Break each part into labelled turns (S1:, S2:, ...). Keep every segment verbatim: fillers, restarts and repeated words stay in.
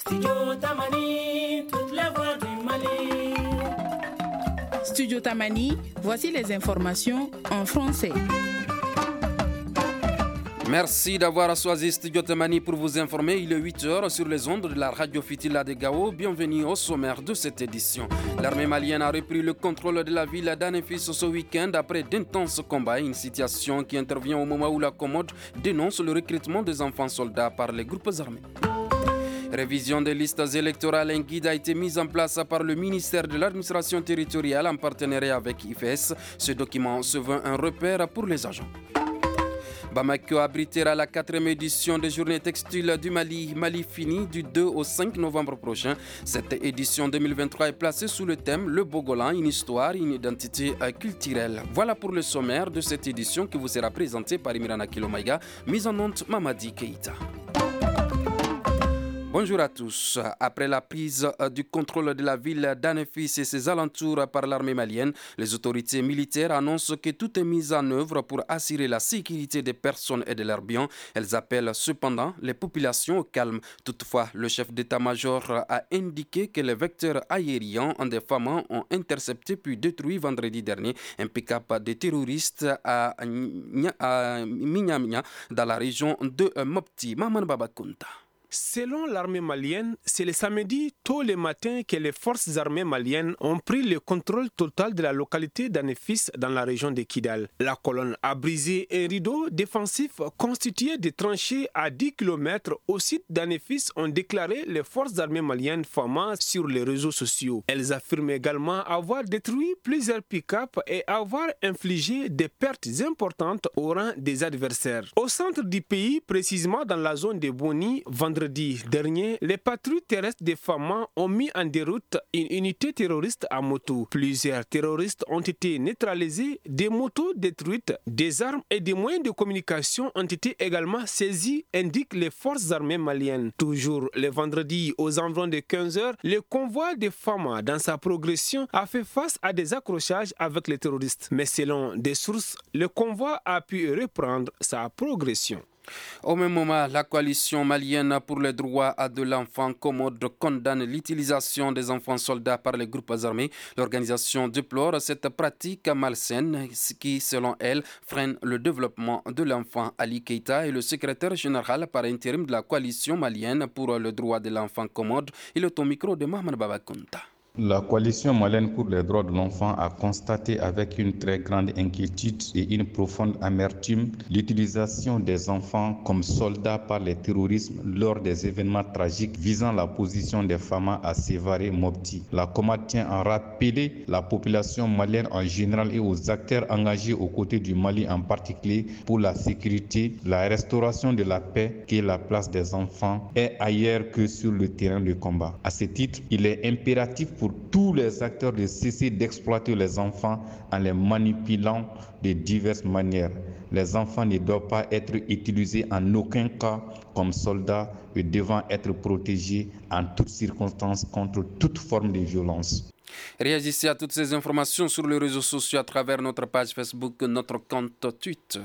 S1: Studio Tamani, toute la voix du Mali.
S2: Studio Tamani, voici les informations en français.
S3: Merci d'avoir choisi Studio Tamani pour vous informer. Il est huit heures sur les ondes de la radio Fitila de Gao. Bienvenue au sommaire de cette édition. L'armée malienne a repris le contrôle de la ville d'Anefis ce week-end après d'intenses combats. Une situation qui intervient au moment où la Commode dénonce le recrutement des enfants soldats par les groupes armés. Révision des listes électorales, un guide a été mis en place par le ministère de l'administration territoriale en partenariat avec I F E S. Ce document se veut un repère pour les agents. Bamako abritera la quatrième édition des Journées textiles du Mali, Mali fini du deux au cinq novembre prochain. Cette édition deux mille vingt-trois est placée sous le thème Le Bogolan, une histoire, une identité culturelle. Voilà pour le sommaire de cette édition qui vous sera présentée par Imirana Kilomaïga, mise en onde Mamadi Keïta. Bonjour à tous. Après la prise du contrôle de la ville d'Anefis et ses alentours par l'armée malienne, les autorités militaires annoncent que tout est mis en œuvre pour assurer la sécurité des personnes et de leurs biens. Elles appellent cependant les populations au calme. Toutefois, le chef d'état-major a indiqué que les vecteurs aériens des F A M A ont intercepté puis détruit vendredi dernier un pick-up des terroristes à Mignamia dans la région de Mopti. Maman Babakunta.
S4: Selon l'armée malienne, c'est le samedi tôt le matin que les forces armées maliennes ont pris le contrôle total de la localité d'Anefis dans la région de Kidal. La colonne a brisé un rideau défensif constitué de tranchées à dix kilomètres au site d'Anefis, ont déclaré les forces armées maliennes F A M A sur les réseaux sociaux. Elles affirment également avoir détruit plusieurs pick-up et avoir infligé des pertes importantes au rang des adversaires. Au centre du pays, précisément dans la zone de Boni, vendredi dernier, les patrouilles terrestres des F A M A ont mis en déroute une unité terroriste à moto. Plusieurs terroristes ont été neutralisés, des motos détruites, des armes et des moyens de communication ont été également saisis, indiquent les forces armées maliennes. Toujours le vendredi aux environs de quinze heures, le convoi des F A M A dans sa progression a fait face à des accrochages avec les terroristes. Mais selon des sources, le convoi a pu reprendre sa progression.
S3: Au même moment, la coalition malienne pour les droits de l'enfant Commode condamne l'utilisation des enfants soldats par les groupes armés. L'organisation déplore cette pratique malsaine qui, selon elle, freine le développement de l'enfant. Ali Keïta est le secrétaire général par intérim de la coalition malienne pour le droit de l'enfant Commode. Il est au micro de Mahmoud Babakunta.
S5: La coalition malienne pour les droits de l'enfant a constaté avec une très grande inquiétude et une profonde amertume l'utilisation des enfants comme soldats par les terroristes lors des événements tragiques visant la position des F A M A à Sévaré Mopti. La Comad tient à rappeler la population malienne en général et aux acteurs engagés aux côtés du Mali en particulier pour la sécurité, la restauration de la paix, que la place des enfants est ailleurs que sur le terrain de combat. À ce titre, il est impératif pour pour tous les acteurs de cesser d'exploiter les enfants en les manipulant de diverses manières. Les enfants ne doivent pas être utilisés en aucun cas comme soldats et devant être protégés en toutes circonstances contre toute forme de violence.
S3: Réagissez à toutes ces informations sur les réseaux sociaux à travers notre page Facebook, notre compte Twitter.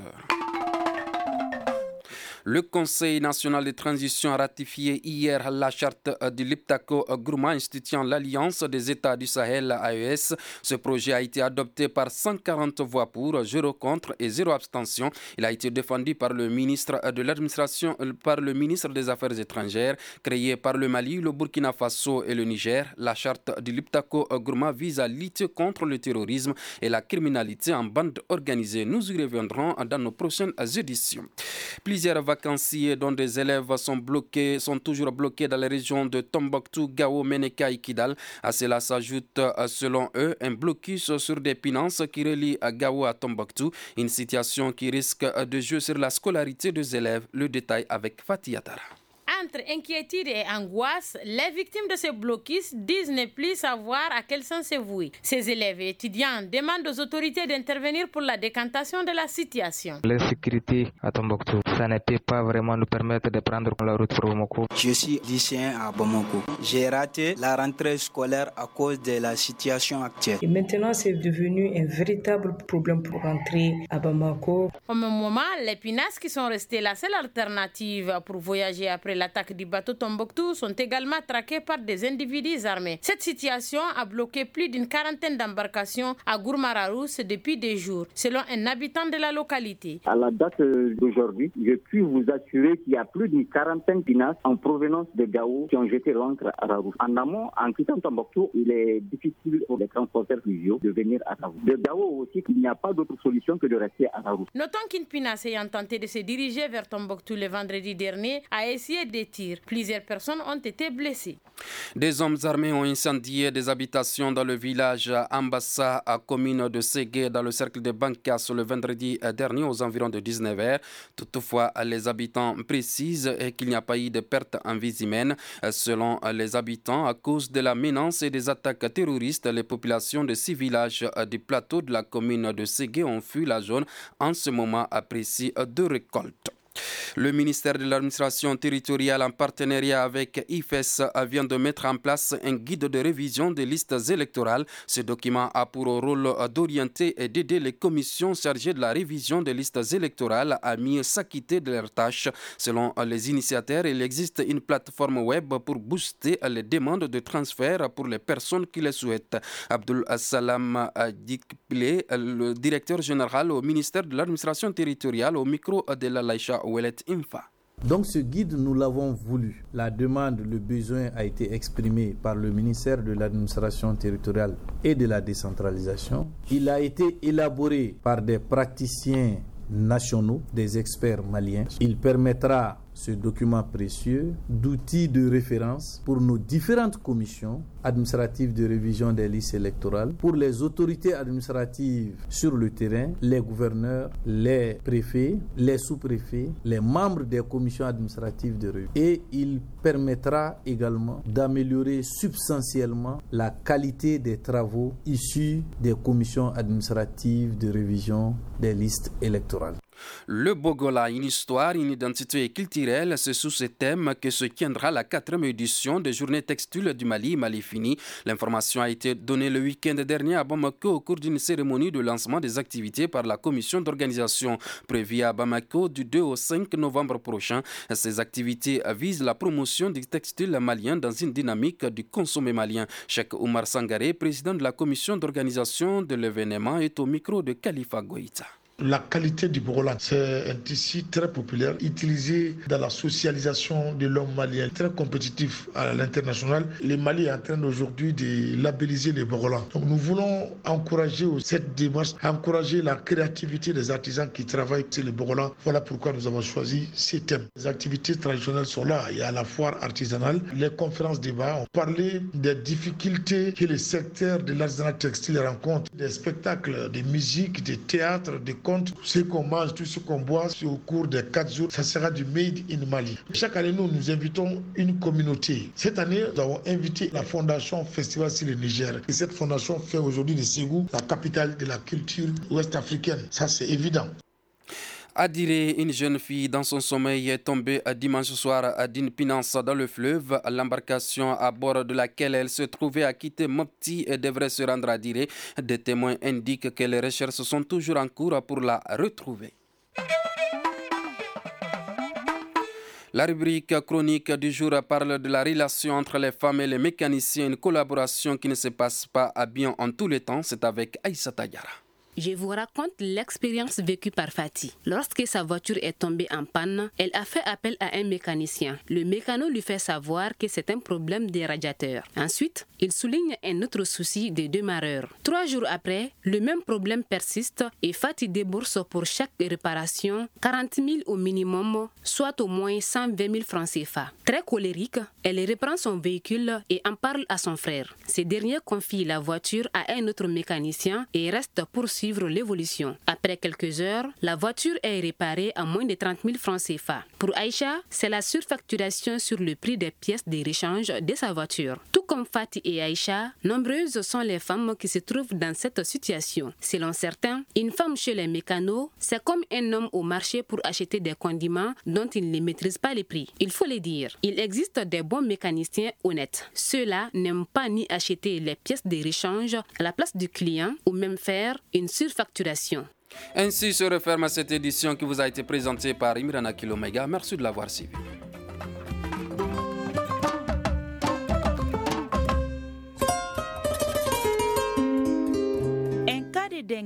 S3: Le Conseil national de transition a ratifié hier la charte du Liptako Gourma instituant l'Alliance des États du Sahel A E S. Ce projet a été adopté par cent quarante voix pour, zéro contre et zéro abstention. Il a été défendu par le ministre de l'administration, par le ministre des Affaires étrangères. Créé par le Mali, le Burkina Faso et le Niger, la charte du Liptako Gourma vise à lutter contre le terrorisme et la criminalité en bande organisée. Nous y reviendrons dans nos prochaines éditions. Plusieurs vacanciers dont des élèves sont bloqués, sont toujours bloqués dans les régions de Tombouctou, Gao, Meneka et Kidal. À cela s'ajoute, selon eux, un blocus sur des finances qui relient Gao à Tombouctou, une situation qui risque de jouer sur la scolarité des élèves. Le détail avec Fatih Atara.
S6: Entre inquiétude et angoisse, les victimes de ce blocus disent ne plus savoir à quel sens se vouer. Ces élèves et étudiants demandent aux autorités d'intervenir pour la décantation de la situation.
S7: L'insécurité à Tombouctou, ça ne peut pas vraiment nous permettre de prendre la route pour Bamako.
S8: Je suis lycéen à Bamako. J'ai raté la rentrée scolaire à cause de la situation actuelle.
S9: Et maintenant, c'est devenu un véritable problème pour rentrer à Bamako.
S6: Au même moment, les pinasses qui sont restées la seule alternative pour voyager après la l'attaque du bateau Tombouctou sont également traqués par des individus armés. Cette situation a bloqué plus d'une quarantaine d'embarcations à Gourmararousse depuis des jours, selon un habitant de la localité.
S10: À la date d'aujourd'hui, je puis vous assurer qu'il y a plus d'une quarantaine pinasses en provenance de Gao qui ont jeté l'ancre à Rarouf. En amont, en quittant Tombouctou, il est difficile pour les transporteurs fluviaux de venir à Rarouf. De Gao aussi, il n'y a pas d'autre solution que de rester à Rarouf.
S6: Notons qu'une pinasse ayant tenté de se diriger vers Tombouctou le vendredi dernier a essayé des tirs. Plusieurs personnes ont été blessées.
S3: Des hommes armés ont incendié des habitations dans le village Ambassa, à commune de Ségué, dans le cercle de Bankas, le vendredi dernier aux environs de dix-neuf heures. Toutefois, les habitants précisent qu'il n'y a pas eu de perte en vie humaine. Selon les habitants, à cause de la menace et des attaques terroristes, les populations de six villages du plateau de la commune de Ségué ont fui la zone en ce moment apprécie de récolte. Le ministère de l'administration territoriale, en partenariat avec I F E S, vient de mettre en place un guide de révision des listes électorales. Ce document a pour rôle d'orienter et d'aider les commissions chargées de la révision des listes électorales à mieux s'acquitter de leurs tâches. Selon les initiateurs, il existe une plateforme web pour booster les demandes de transfert pour les personnes qui le souhaitent. Abdul Salam Dikble, le directeur général au ministère de l'administration territoriale, au micro de la Laïcha Ouellet Infa.
S11: Donc ce guide, nous l'avons voulu. La demande, le besoin a été exprimé par le ministère de l'administration territoriale et de la décentralisation. Il a été élaboré par des praticiens nationaux, des experts maliens. Il permettra, ce document précieux, d'outils de référence pour nos différentes commissions administratives de révision des listes électorales, pour les autorités administratives sur le terrain, les gouverneurs, les préfets, les sous-préfets, les membres des commissions administratives de révision. Et il permettra également d'améliorer substantiellement la qualité des travaux issus des commissions administratives de révision des listes électorales.
S3: Le Bogola, une histoire, une identité culturelle, c'est sous ce thème que se tiendra la quatrième édition des Journées textiles du Mali, Mali fini. L'information a été donnée le week-end dernier à Bamako au cours d'une cérémonie de lancement des activités par la commission d'organisation prévue à Bamako du deux au cinq novembre prochain. Ces activités visent la promotion du textile malien dans une dynamique du consommé malien. Cheikh Oumar Sangaré, président de la commission d'organisation de l'événement, est au micro de Khalifa Goïta.
S12: La qualité du Bogola, c'est un tissu très populaire, utilisé dans la socialisation de l'homme malien, très compétitif à l'international. Le Mali est en train aujourd'hui de labelliser les Bogola. Donc nous voulons encourager cette démarche, encourager la créativité des artisans qui travaillent sur les Bogola. Voilà pourquoi nous avons choisi ces thèmes. Les activités traditionnelles sont là. Il y a la foire artisanale, les conférences débats. On parlait des difficultés que le secteur de l'artisanat textile rencontre, des spectacles, des musiques, des théâtres, des ce qu'on mange, tout ce qu'on boit au cours des quatre jours, ça sera du Made in Mali. Chaque année, nous, nous invitons une communauté. Cette année, nous avons invité la Fondation Festival sur le Niger. Et cette fondation fait aujourd'hui de Ségou la capitale de la culture ouest-africaine. Ça, c'est évident.
S3: À Diré, une jeune fille dans son sommeil est tombée dimanche soir d'une pinance dans le fleuve. L'embarcation à bord de laquelle elle se trouvait a quitté Mopti et devrait se rendre à Diré. Des témoins indiquent que les recherches sont toujours en cours pour la retrouver. La rubrique chronique du jour parle de la relation entre les femmes et les mécaniciens, une collaboration qui ne se passe pas à bien en tous les temps. C'est avec Aïssa Tayara.
S13: Je vous raconte l'expérience vécue par Fatih. Lorsque sa voiture est tombée en panne, elle a fait appel à un mécanicien. Le mécano lui fait savoir que c'est un problème des radiateurs. Ensuite, il souligne un autre souci des démarreurs. Trois jours après, le même problème persiste et Fatih débourse pour chaque réparation quarante mille au minimum, soit au moins cent vingt mille francs C F A. Très colérique, elle reprend son véhicule et en parle à son frère. Ce dernier confie la voiture à un autre mécanicien et reste pour suivre l'évolution. Après quelques heures, la voiture est réparée à moins de trente mille francs C F A. Pour Aïcha, c'est la surfacturation sur le prix des pièces de rechange de sa voiture. Tout comme Fatih et Aïcha, nombreuses sont les femmes qui se trouvent dans cette situation. Selon certains, une femme chez les mécanos, c'est comme un homme au marché pour acheter des condiments dont il ne maîtrise pas les prix. Il faut le dire, il existe des bons mécaniciens honnêtes. Ceux-là n'aiment pas ni acheter les pièces de rechange à la place du client ou même faire une surfacturation.
S3: Ainsi se referme cette édition qui vous a été présentée par Imrana Kilomega. Merci de l'avoir suivi.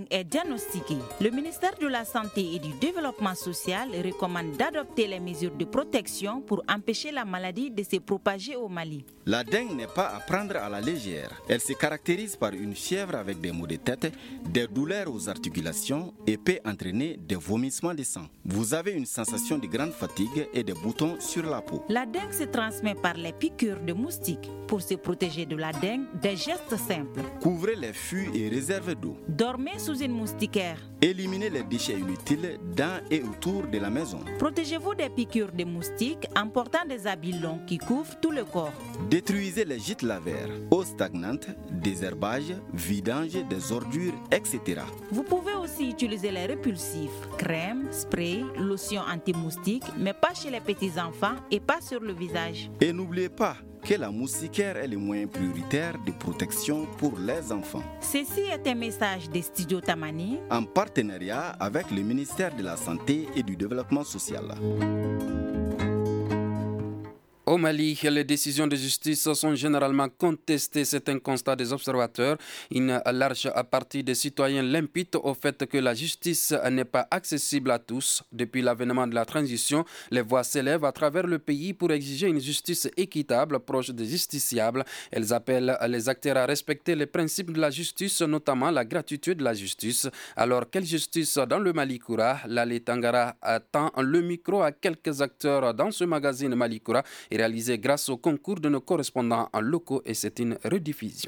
S14: dengue est diagnostiquée, le ministère de la Santé et du Développement social recommande d'adopter les mesures de protection pour empêcher la maladie de se propager au Mali.
S15: La dengue n'est pas à prendre à la légère. Elle se caractérise par une fièvre avec des maux de tête, des douleurs aux articulations et peut entraîner des vomissements de sang. Vous avez une sensation de grande fatigue et des boutons sur la peau.
S14: La dengue se transmet par les piqûres de moustiques. Pour se protéger de la dengue, des gestes simples.
S15: Couvrez les fûts et réserves d'eau.
S14: Dormez sous une moustiquaire.
S15: Éliminez les déchets inutiles dans et autour de la maison.
S14: Protégez-vous des piqûres de moustiques en portant des habits longs qui couvrent tout le corps.
S15: Détruisez les gîtes lavaires, eau stagnante, désherbage, vidange des ordures, et cetera.
S14: Vous pouvez aussi utiliser les répulsifs, crème, spray, lotion anti-moustique, mais pas chez les petits-enfants et pas sur le visage.
S15: Et n'oubliez pas que la moustiquaire est le moyen prioritaire de protection pour les enfants.
S14: Ceci est un message des Studios Tamani
S15: en partenariat avec le ministère de la Santé et du Développement social.
S3: Au Mali, les décisions de justice sont généralement contestées. C'est un constat des observateurs. Une large partie des citoyens l'imputent au fait que la justice n'est pas accessible à tous. Depuis l'avènement de la transition, les voix s'élèvent à travers le pays pour exiger une justice équitable, proche des justiciables. Elles appellent les acteurs à respecter les principes de la justice, notamment la gratuité de la justice. Alors, quelle justice dans le Malikoura? Lale Tangara tend le micro à quelques acteurs dans ce magazine Malikoura, réalisé grâce au concours de nos correspondants en locaux, et c'est une rediffusion.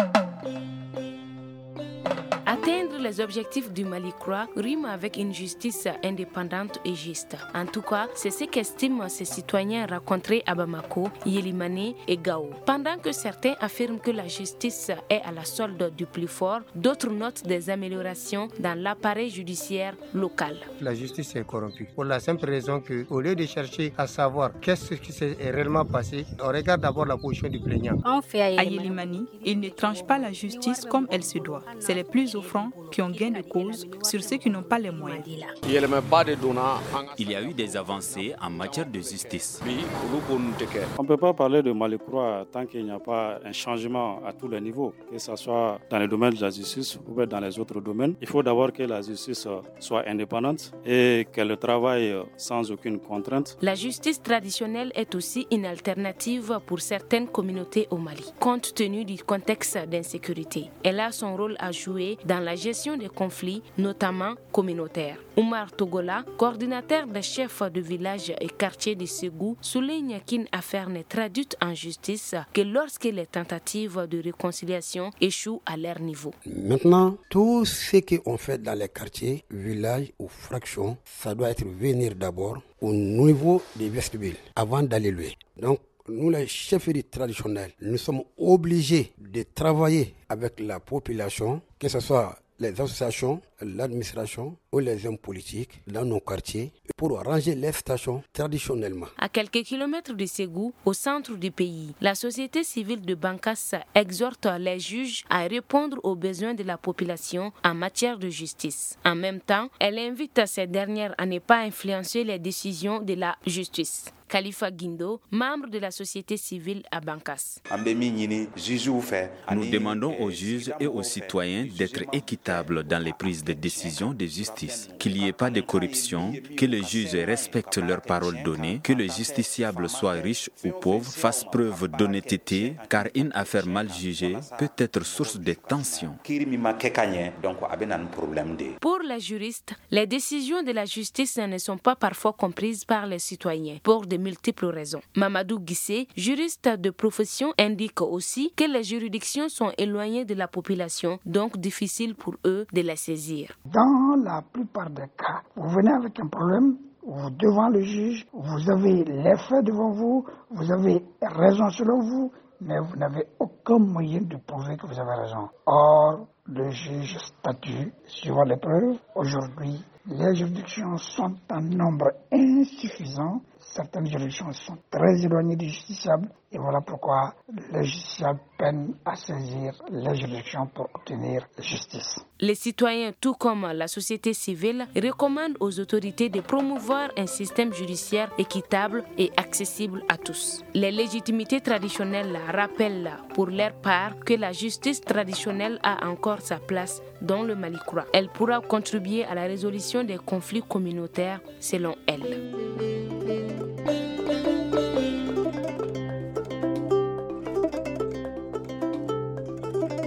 S6: Atteindre les objectifs du Malikoura rime avec une justice indépendante et juste. En tout cas, c'est ce qu'estiment ces citoyens rencontrés à Bamako, Yélimane et Gao. Pendant que certains affirment que la justice est à la solde du plus fort, d'autres notent des améliorations dans l'appareil judiciaire local.
S16: La justice est corrompue pour la simple raison qu'au lieu de chercher à savoir qu'est-ce qui s'est réellement passé, on regarde d'abord la position du plaignant.
S17: À Yélimane, ils ne tranchent pas la justice comme elle se doit. C'est les plus offrants qui ont gain de cause sur ceux qui n'ont pas les moyens.
S18: Il y a eu des avancées en matière de justice.
S19: On ne peut pas parler de Malikoura tant qu'il n'y a pas un changement à tous les niveaux, que ce soit dans le domaine de la justice ou dans les autres domaines. Il faut d'abord que la justice soit indépendante et qu'elle travaille sans aucune contrainte.
S6: La justice traditionnelle est aussi une alternative pour certaines communautés au Mali, compte tenu du contexte d'insécurité. Elle a son rôle à jouer dans la gestion des conflits, notamment communautaires. Oumar Togola, coordinateur des chefs de village et quartier de Ségou, souligne qu'une affaire n'est traduite en justice que lorsque les tentatives de réconciliation échouent à leur niveau.
S20: Maintenant, tout ce qu'on fait dans les quartiers, villages ou fractions, ça doit être venir d'abord au niveau des vestibules avant d'aller loin. Donc, nous, les chefferies traditionnelles, nous sommes obligés de travailler avec la population, que ce soit les associations, l'administration ou les hommes politiques dans nos quartiers pour ranger les stations traditionnellement.
S6: À quelques kilomètres de Ségou, au centre du pays, la société civile de Bankas exhorte les juges à répondre aux besoins de la population en matière de justice. En même temps, elle invite ces dernières à ne pas influencer les décisions de la justice. Khalifa Guindo, membre de la société civile à Bankas.
S18: Nous demandons aux juges et aux citoyens d'être équitables dans les prises de décisions de justice, qu'il n'y ait pas de corruption, que les juges respectent leurs paroles données, que les justiciables soient riches ou pauvres, fassent preuve d'honnêteté, car une affaire mal jugée peut être source de tensions.
S6: Pour les juristes, les décisions de la justice ne sont pas parfois comprises par les citoyens pour de multiples raisons. Mamadou Guissé, juriste de profession, indique aussi que les juridictions sont éloignées de la population, donc difficile pour eux de les saisir.
S21: Dans la plupart des cas, vous venez avec un problème, vous devant le juge, vous avez les faits devant vous, vous avez raison selon vous, mais vous n'avez aucun moyen de prouver que vous avez raison. Or, le juge statue suivant les preuves. Aujourd'hui, les juridictions sont en nombre insuffisant, certaines juridictions sont très éloignées du justiciable et voilà pourquoi les justiciables peinent à saisir les juridictions pour obtenir justice.
S13: Les citoyens, tout comme la société civile, recommandent aux autorités de promouvoir un système judiciaire équitable et accessible à tous. Les légitimités traditionnelles rappellent pour leur part que la justice traditionnelle a encore sa place dans le Mali Kura. Elle pourra contribuer à la résolution des conflits communautaires selon elle.